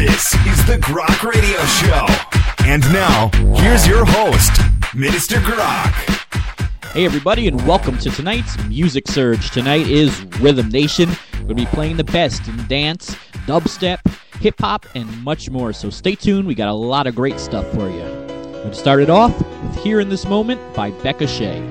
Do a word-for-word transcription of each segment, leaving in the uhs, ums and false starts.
This is the Grok Radio Show. And now, here's your host, Minister Grok. Hey everybody, and welcome to tonight's Music Surge. Tonight is Rhythm Nation. We're going to be playing the best in dance, dubstep, hip-hop, and much more. So stay tuned, we got a lot of great stuff for you. We're going to start it off with Here in This Moment by Becca Shea.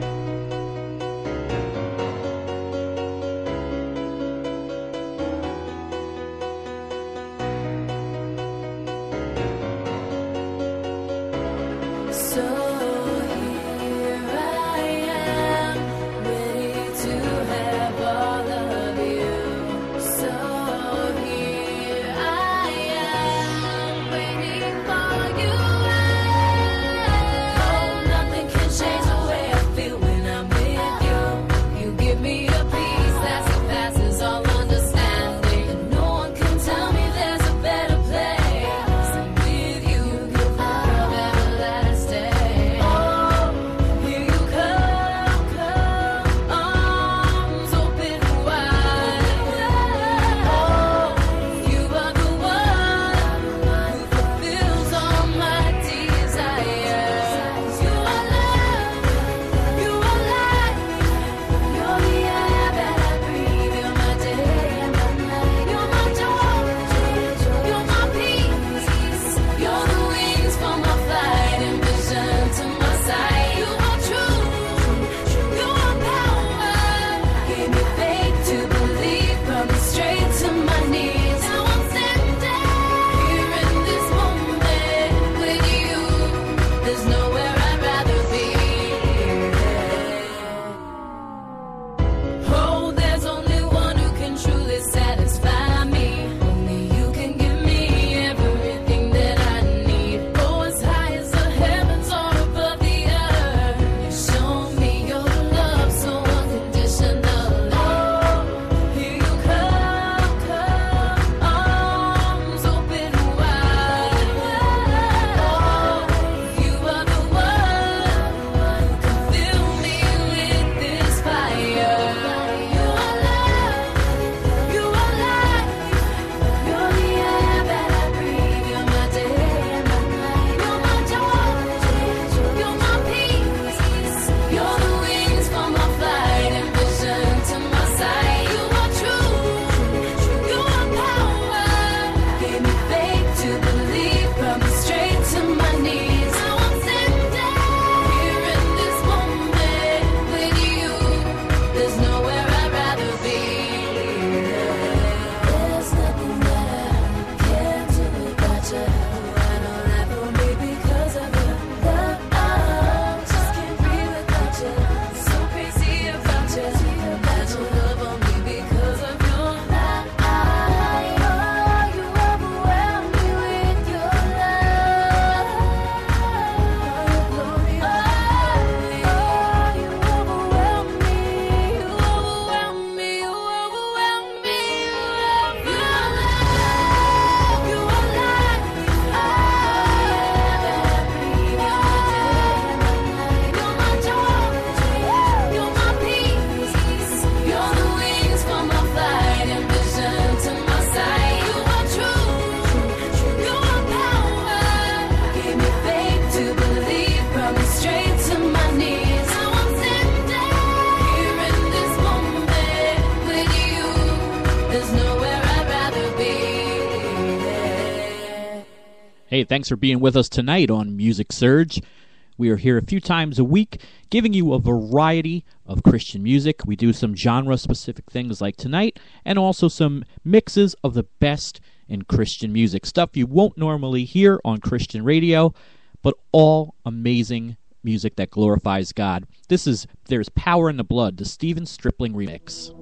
Hey, thanks for being with us tonight on Music Surge. We are here a few times a week giving you a variety of Christian music. We do some genre-specific things like tonight, and also some mixes of the best in Christian music. Stuff you won't normally hear on Christian radio, but all amazing music that glorifies God. This is There's Power in the Blood, the Stephen Stripling remix.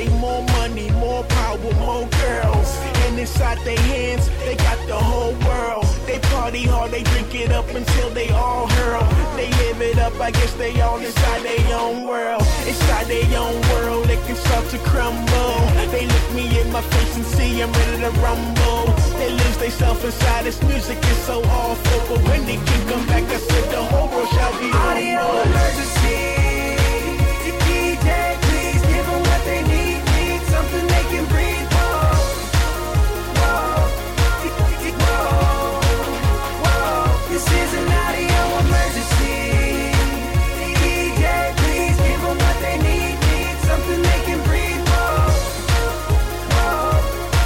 say more money, more power, more girls. And inside their hands, they got the whole world. They party hard, they drink it up until they all hurl. They live it up, I guess they all inside their own world. Inside their own world, they can start to crumble. They look me in my face and see I'm ready to rumble. They lose themselves inside, this music is so awful. But when they can come back, I said the whole world shall be audio emergency. D J, please give them what they need. Need something they can breathe. Whoa, whoa, whoa, whoa. This is an audio emergency. D J, please give them what they need. Need something they can breathe. Whoa, whoa,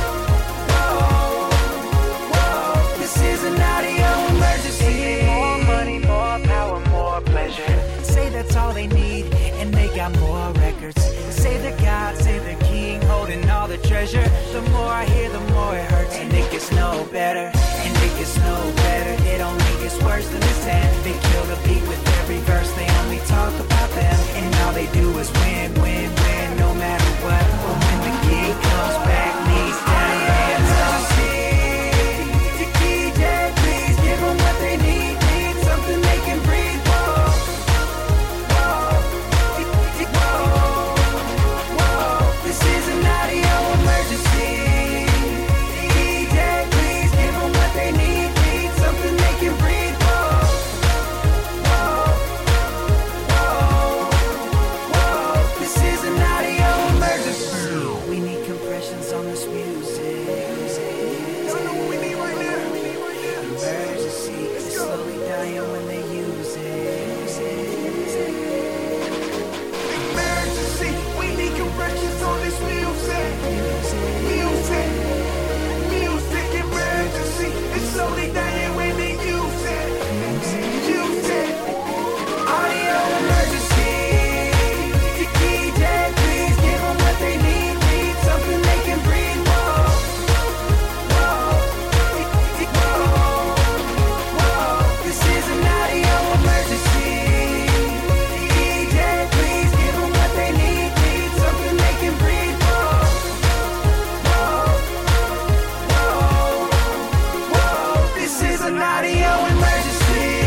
whoa, whoa. This is an audio emergency. More money, more power, more pleasure. Say that's all they need, and they got more records. Say they're God, say they're king, holding all the treasure. The more I hear, the more it hurts, and it gets no better, and it gets no better. It only gets worse than this end. They kill the beat with every verse, they only talk about them, and all they do is win, win, win, no matter what. But when the gig comes back, knees down, hands up. D J, please give them what they need. Need something they can breathe. Whoa, whoa, whoa, whoa. This is an audio emergency. D J, please give them what they need. Need something they can breathe. Whoa, whoa, whoa, whoa. This is an audio emergency. We need compressions on this music. Y'all know what we need right now. Emergency. It's slowly dying when they use it. emergency. We need compressions on this music. Music. Music emergency. It's slowly dying when they use it. Use it. Audio emergency. D J, please give them what they need. Need something they can breathe. Whoa, whoa, whoa, whoa. This is an audio emergency. D J, please give them what they need. Need something they can breathe. Whoa, whoa, whoa, whoa. This is an audio emergency.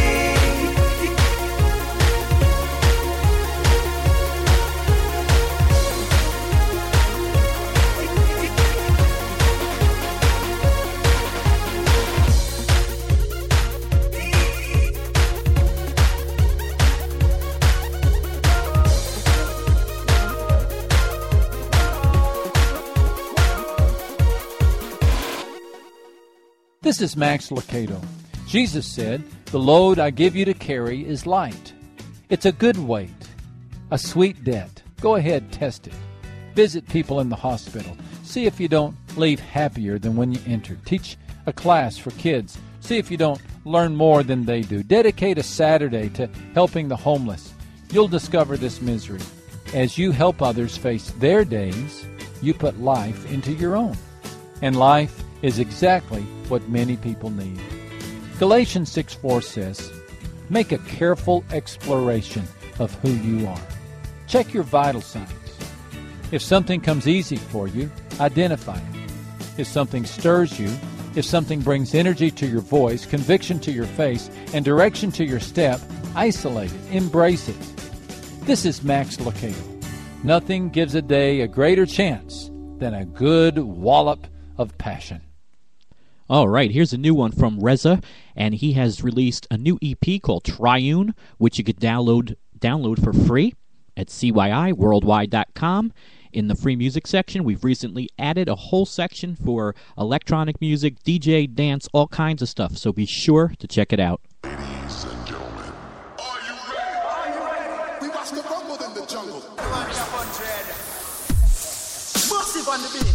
This is Max Lucado. Jesus said, "The load I give you to carry is light." It's a good weight, a sweet debt. Go ahead, test it. Visit people in the hospital. See if you don't leave happier than when you entered. Teach a class for kids. See if you don't learn more than they do. Dedicate a Saturday to helping the homeless. You'll discover this misery. As you help others face their days, you put life into your own. And life is exactly what many people need. Galatians six four says, "Make a careful exploration of who you are." Check your vital signs. If something comes easy for you, identify it. If something stirs you, if something brings energy to your voice, conviction to your face, and direction to your step, isolate it, embrace it. This is Max Lucado. Nothing gives a day a greater chance than a good wallop of passion. All right, here's a new one from Reza, and he has released a new E P called Triune, which you could download download for free at C Y I worldwide dot com. In the free music section, we've recently added a whole section for electronic music, D J, dance, all kinds of stuff, so be sure to check it out. Ladies and gentlemen, are you ready? Are you ready? We watch the rumble in the jungle. Massive on the beat.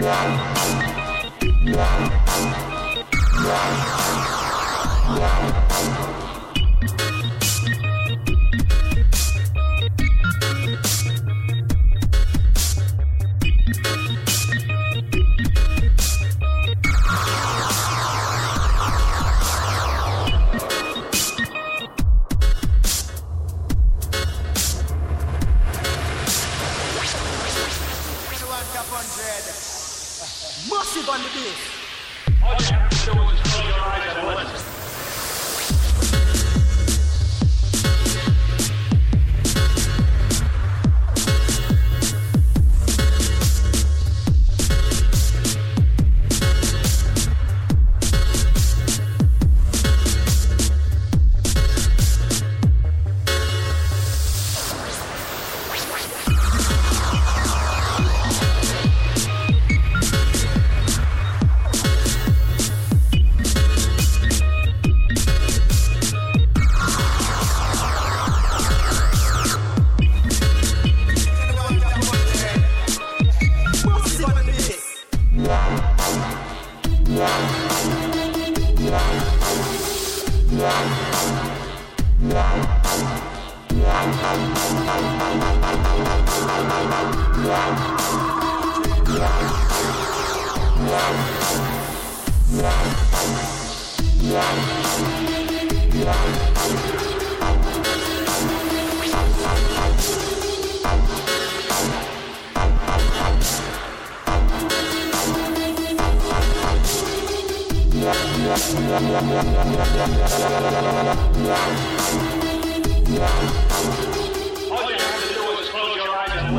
Massive on the bass. All you have to do is close your eyes and listen. All you have to do is close your eyes and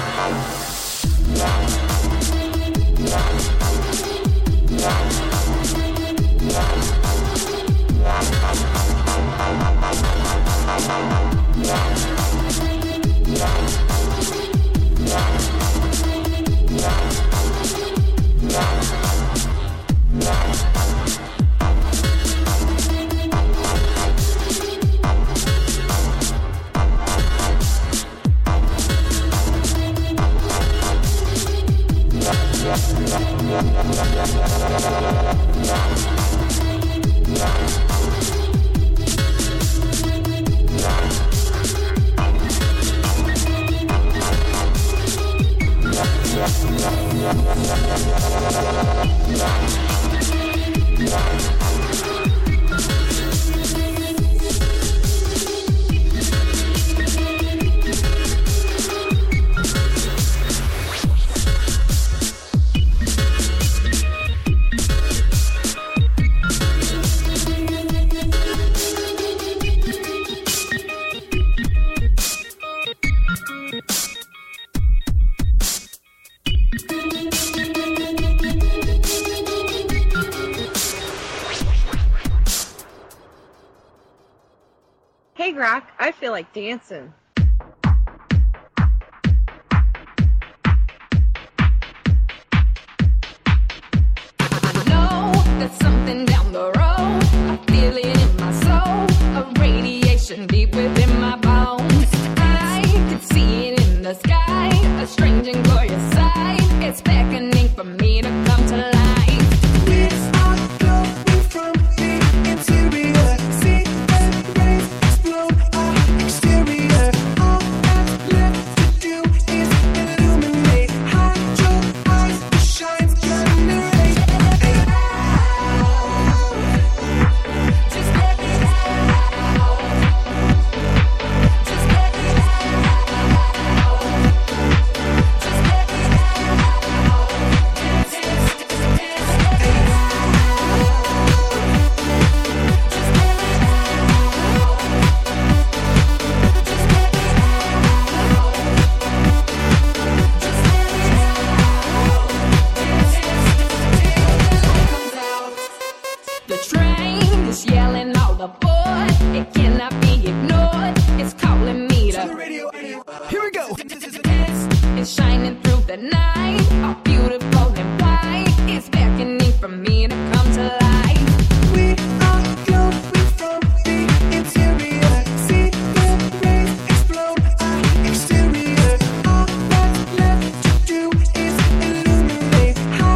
Hey, Grok, I feel like dancing. I know there's something down the road. I feel it in my soul. A radiation deep within my bones. I can see it in the sky. A strange and glorious sight. It's beckoning for me to come to life. High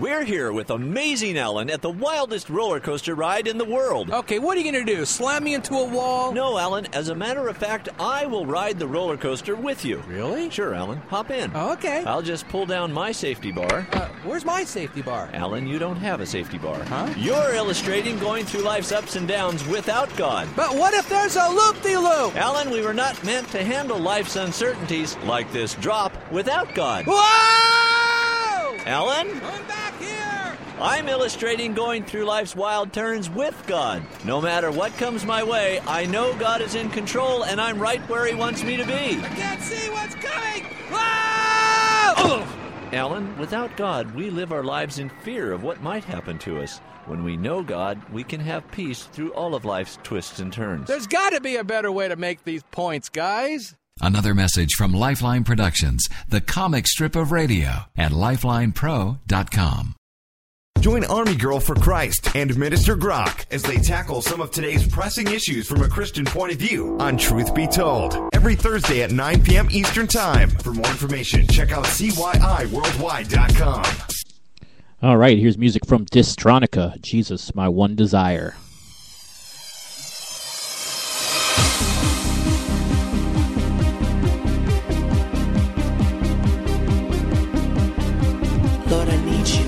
We're here with Amazing Alan at the wildest roller coaster ride in the world. Okay, what are you going to do? Slam me into a wall? No, Alan. As a matter of fact, I will ride the roller coaster with you. Really? Sure, Alan. Hop in. Oh, okay. I'll just pull down my safety bar. Uh, where's my safety bar? Alan, you don't have a safety bar. Huh? You're illustrating going through life's ups and downs without God. But what if there's a loop-de-loop? Alan, we were not meant to handle life's uncertainties like this drop without God. Whoa! Alan? Come back here! I'm illustrating going through life's wild turns with God. No matter what comes my way, I know God is in control and I'm right where He wants me to be. I can't see what's coming! Whoa! Alan, without God, we live our lives in fear of what might happen to us. When we know God, we can have peace through all of life's twists and turns. There's got to be a better way to make these points, guys. Another message from Lifeline Productions, the comic strip of radio, at lifeline pro dot com. Join Army Girl for Christ and Minister Grok as they tackle some of today's pressing issues from a Christian point of view on Truth Be Told. Every Thursday at nine p.m. Eastern Time. For more information, check out C Y I worldwide dot com. All right, here's music from Distronica, Jesus, My One Desire. Lord, I need you.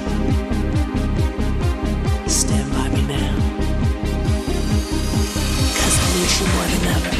Stand by me now. 'Cause I need you more than ever.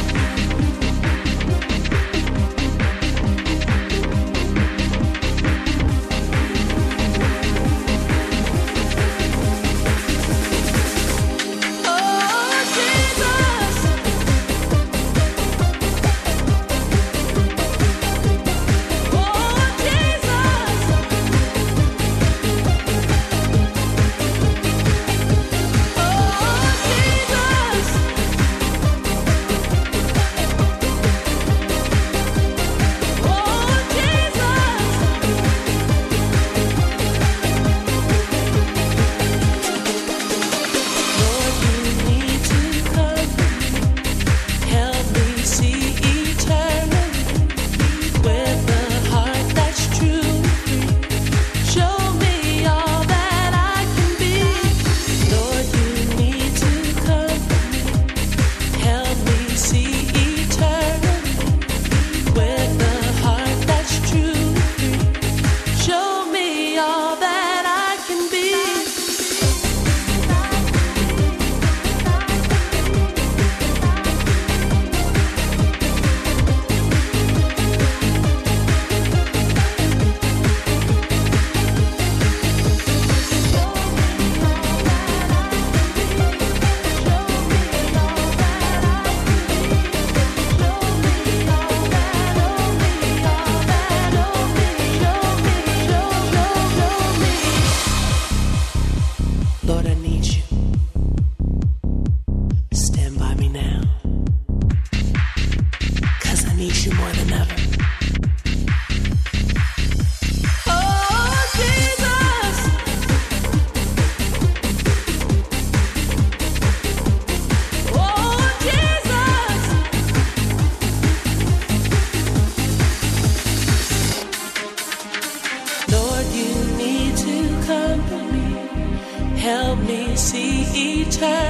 help me see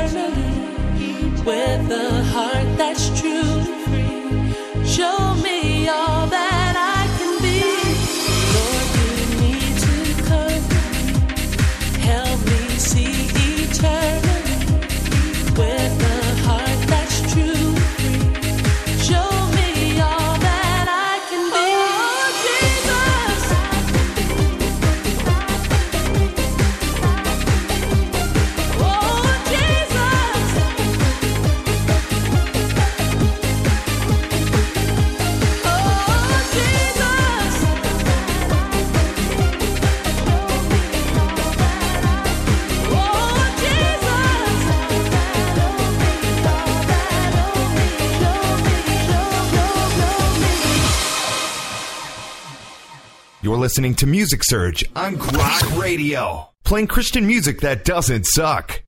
eternally with a heart that's truly free. Show me all that I can be. Lord, you need to come. Help me see eternally with a heart that's truly free. Show me all that I can be. Oh, Jesus. Oh, Jesus. Oh, Jesus. Oh, You're listening to Music Surge on Grok Radio, playing Christian music that doesn't suck.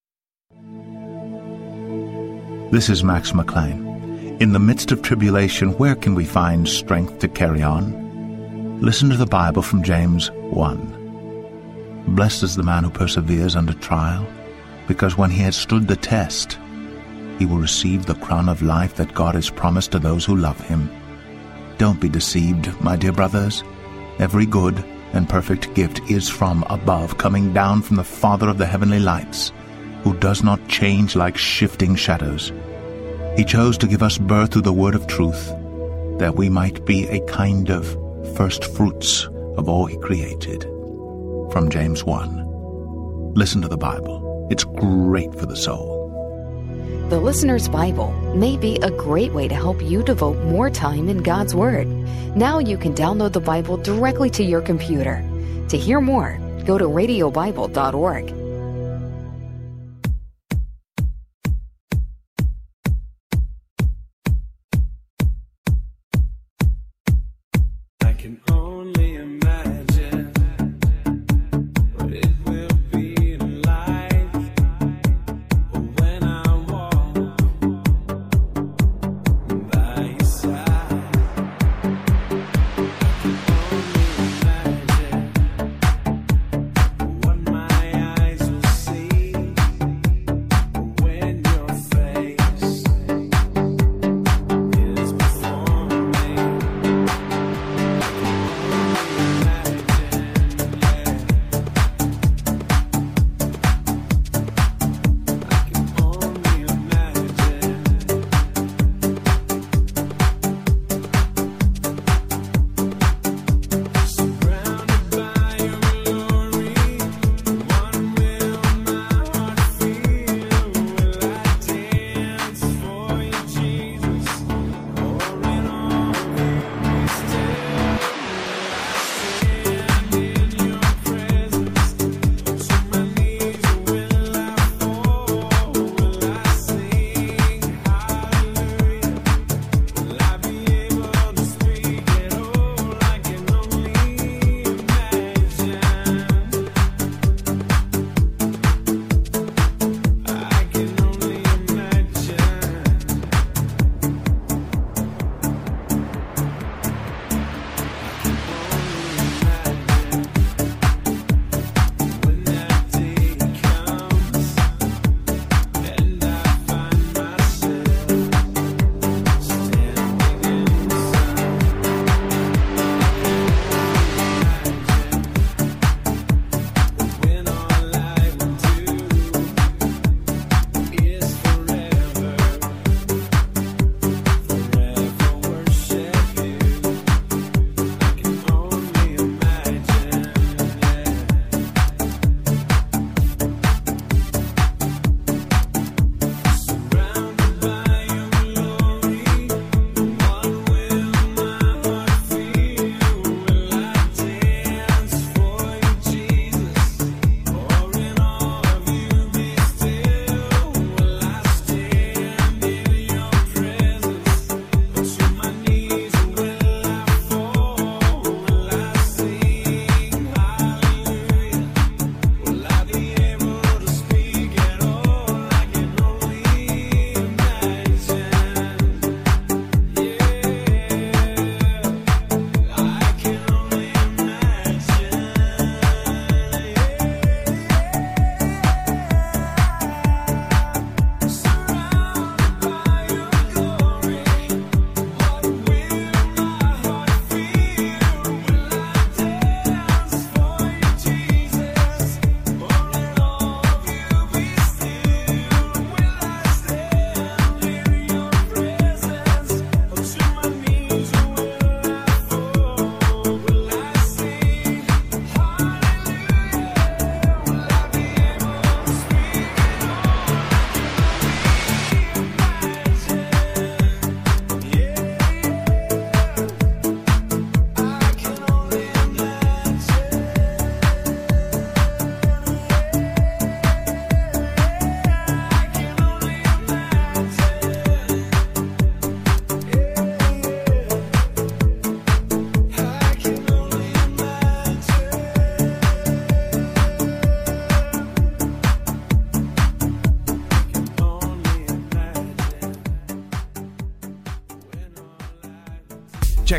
This is Max McLean. In the midst of tribulation, where can we find strength to carry on? Listen to the Bible from James one. Blessed is the man who perseveres under trial, because when he has stood the test, he will receive the crown of life that God has promised to those who love him. Don't be deceived, my dear brothers. Every good and perfect gift is from above, coming down from the Father of the heavenly lights, who does not change like shifting shadows. He chose to give us birth through the word of truth, that we might be a kind of first fruits of all he created. From James one. Listen to the Bible. It's great for the soul. The Listener's Bible may be a great way to help you devote more time in God's Word. Now you can download the Bible directly to your computer. To hear more, go to radio bible dot org. I can only imagine what it will be like when I walk by your side. I can only imagine what my eyes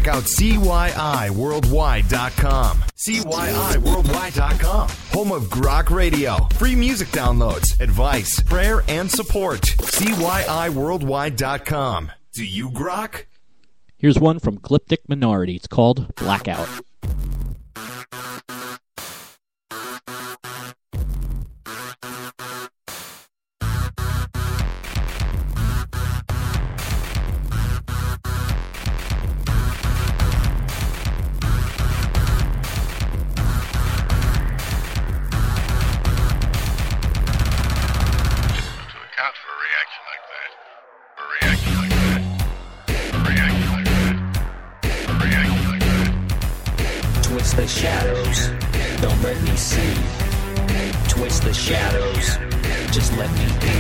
check out C Y I worldwide dot com. C Y I worldwide dot com. Home of Grok Radio. Free music downloads, advice, prayer, and support. C Y I worldwide dot com. Do you grok? Here's one from Glyptic Minority. It's called Blackout. Twist the shadows, don't let me see. Twist the shadows, just let me be.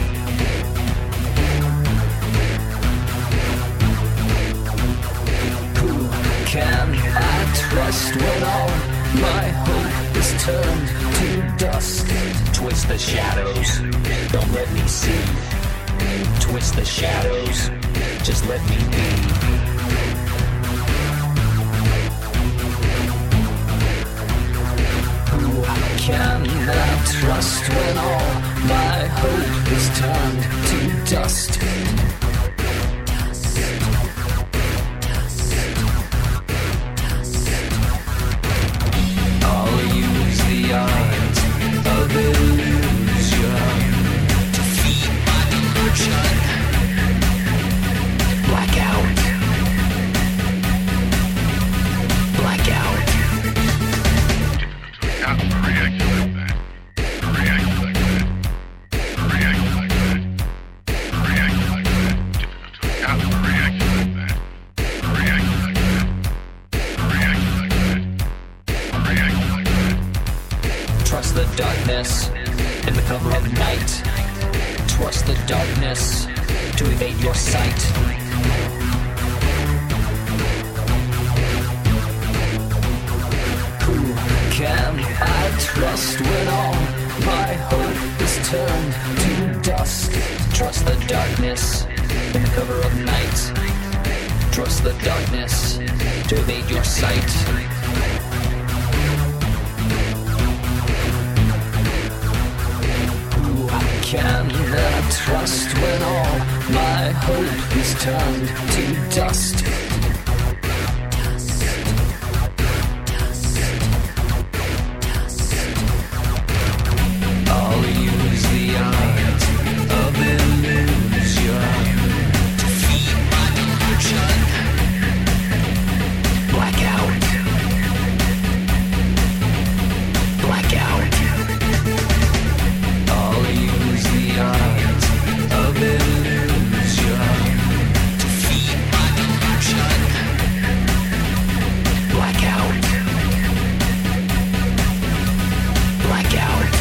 Who can I trust when all my hope is turned to dust? Twist the shadows, don't let me see. Twist the shadows, just let me be. Can I trust when all my hope is turned to dust? I'll use the art of illusion to feed my delusion. Blackout. Blackout. Trust the darkness in the cover of night. Trust the darkness to evade your sight. Who can I trust when all my hope is turned to dust? Trust the darkness in the cover of night. Trust the darkness to evade your sight. Can I trust when all my hope is turned to dust? I'll use the art of illusion to feed my delusion. Blackout. Blackout. I'll use the art of illusion to feed my delusion. Blackout. Blackout.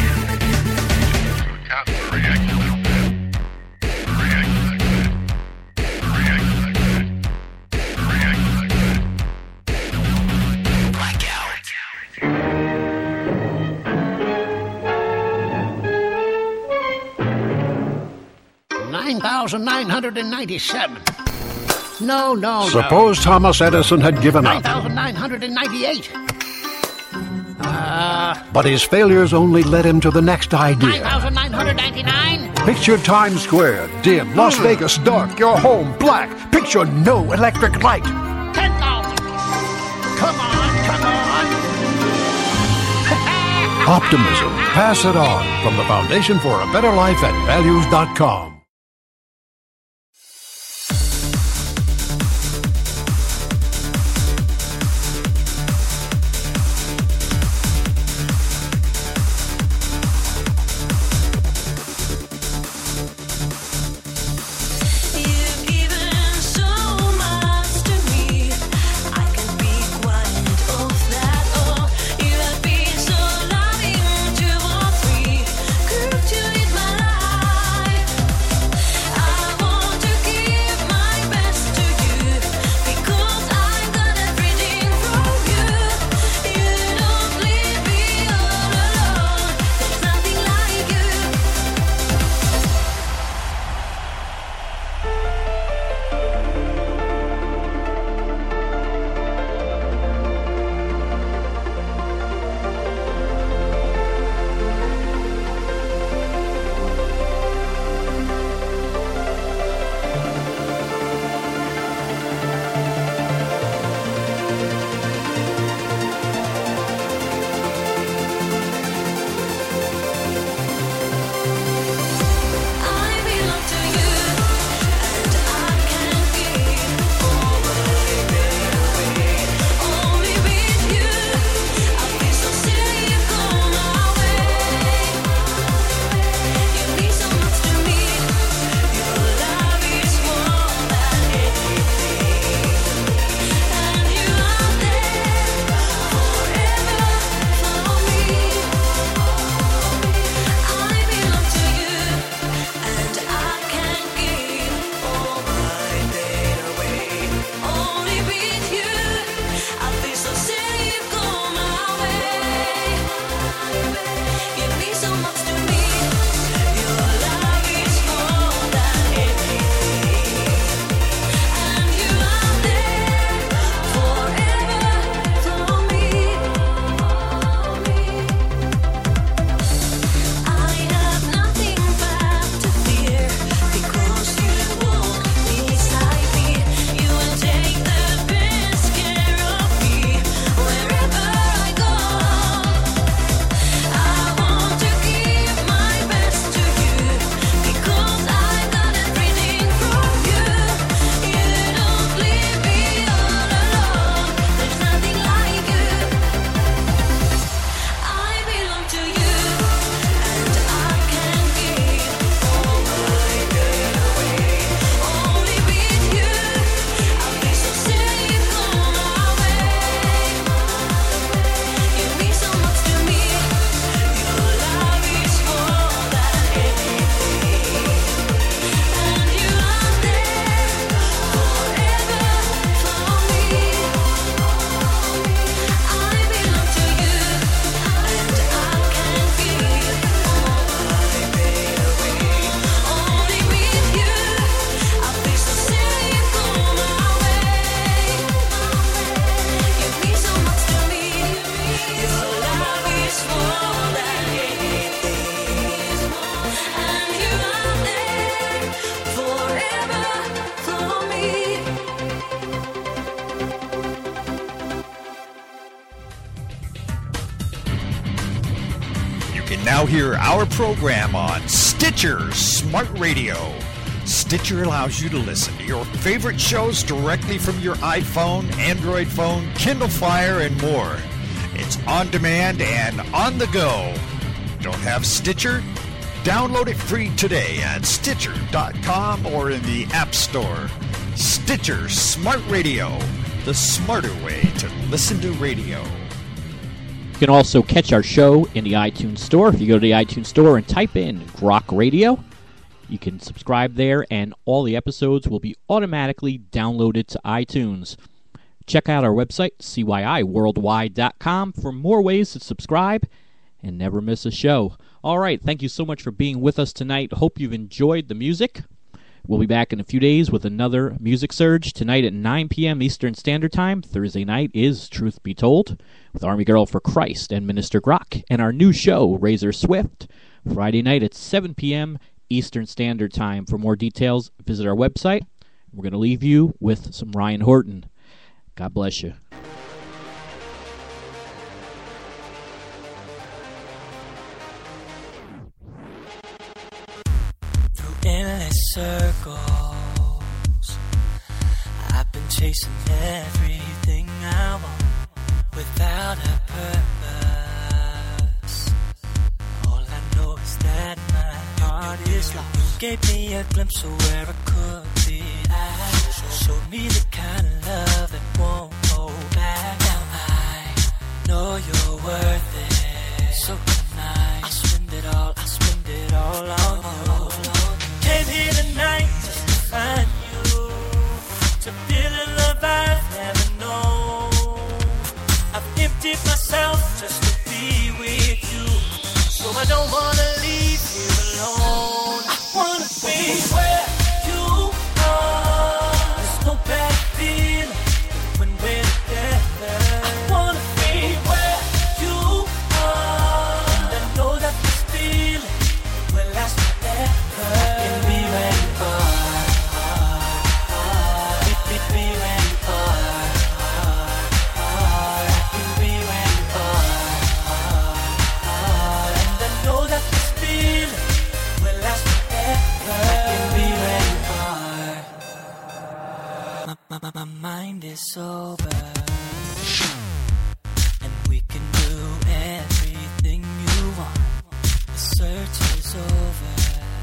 nine thousand nine hundred ninety-seven. No, no, Suppose no. Thomas Edison had given nine up. thousand nine hundred ninety-eight. Uh, But his failures only led him to the next nine idea. thousand nine hundred ninety-nine. Picture Times Square, dim, Las Vegas dark, your home black. Picture no electric light. ten thousand. Come on, come on. Optimism. Pass it on from the Foundation for a Better Life at values dot com. can now hear our program on Stitcher Smart Radio. Stitcher allows you to listen to your favorite shows directly from your iPhone, Android phone, Kindle Fire, and more. It's on demand and on the go. Don't have Stitcher? Download it free today at Stitcher dot com or in the App Store. Stitcher Smart Radio, the smarter way to listen to radio. You can also catch our show in the iTunes Store. If you go to the iTunes Store and type in Grok Radio, you can subscribe there, and all the episodes will be automatically downloaded to iTunes. Check out our website, C Y I worldwide dot com, for more ways to subscribe and never miss a show. All right, thank you so much for being with us tonight. Hope you've enjoyed the music. We'll be back in a few days with another Music Surge. Tonight at nine p.m. Eastern Standard Time. Thursday night is Truth Be Told with Army Girl for Christ and Minister Grok. And our new show, Razor Swift, Friday night at seven p.m. Eastern Standard Time. For more details, visit our website. We're going to leave you with some Ryan Horton. God bless you. Endless circles, I've been chasing everything I want without a purpose. All I know is that my heart is lost. You gave me a glimpse of where I could be at. Showed me the kind of love that won't hold back. Now I know you're worth it. So tonight I'll spend it all, I'll spend it all on you. Came here tonight just to find you, to feel the love I've never known. I've emptied myself just to be with you, so I don't wanna leave you alone. I wanna be where you are. There's no better feeling when we're together. I wanna be where you are, and I know that this feeling will last forever. My, my, my mind is sober, and we can do everything you want. The search is over.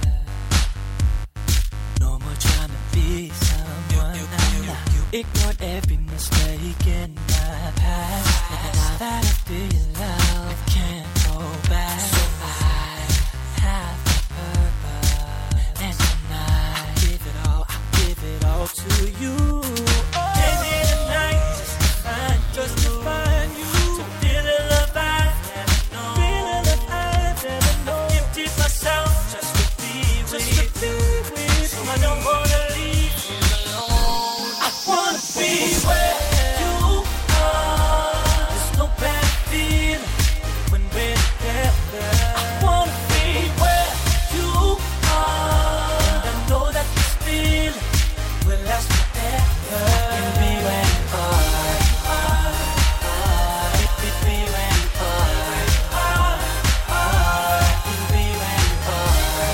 No more trying to be someone you, you, I'm not. You, you ignored every mistake in my past, and now that I feel your love, I can't go back. So I have a purpose, and tonight I give it all, I give it all to you. Came here tonight just to find, just to find you, to feel the love I've never known, feel the love I've never known. Emptied myself just to be with you, so I don't wanna leave you alone. I wanna be where you are. There's no better feeling when we're together. I wanna be where you are, and I know that this feeling will last forever. And be where you are, be, be, be where you are, and be where you are,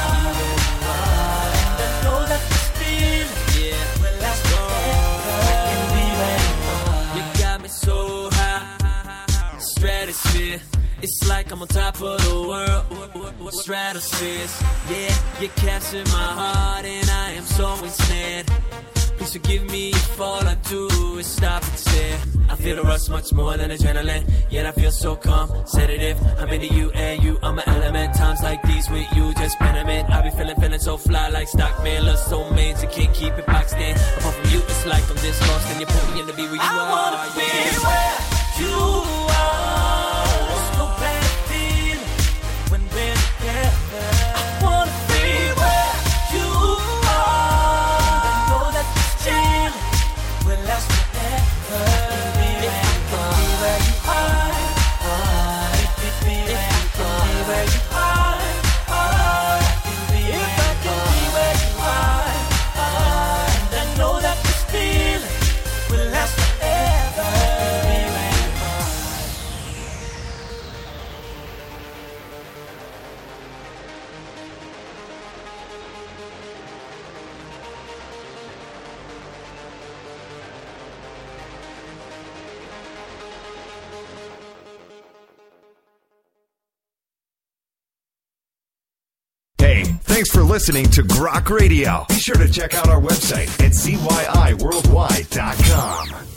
and I know that this feeling will last forever. And be where you are. You got me so high, stratosphere. It's like I'm on top of the world, stratospheres. Yeah, you captured my heart and I am so ensnared. Please forgive me if all I do is stop and stare. I feel the rush much more than adrenaline, yet I feel so calm, sedative. I'm into you and you are my element. Times like these with you just benefit. I be feeling, feeling so fly like Stockman. Love so major, can't keep it boxed in. Apart from you, it's like I'm just lost and you put me in the be where you I are. I wanna be yeah. where you are. There's no better feeling when we're together. I wanna be where you are. I know that this feeling will last forever. Be where you are. Be where you are. Be, be, be where you are. Be where you are. If I can be where you are, and I know that this feeling will last forever. Be where you are. Thanks for listening to Grok Radio. Be sure to check out our website at C Y I worldwide dot com.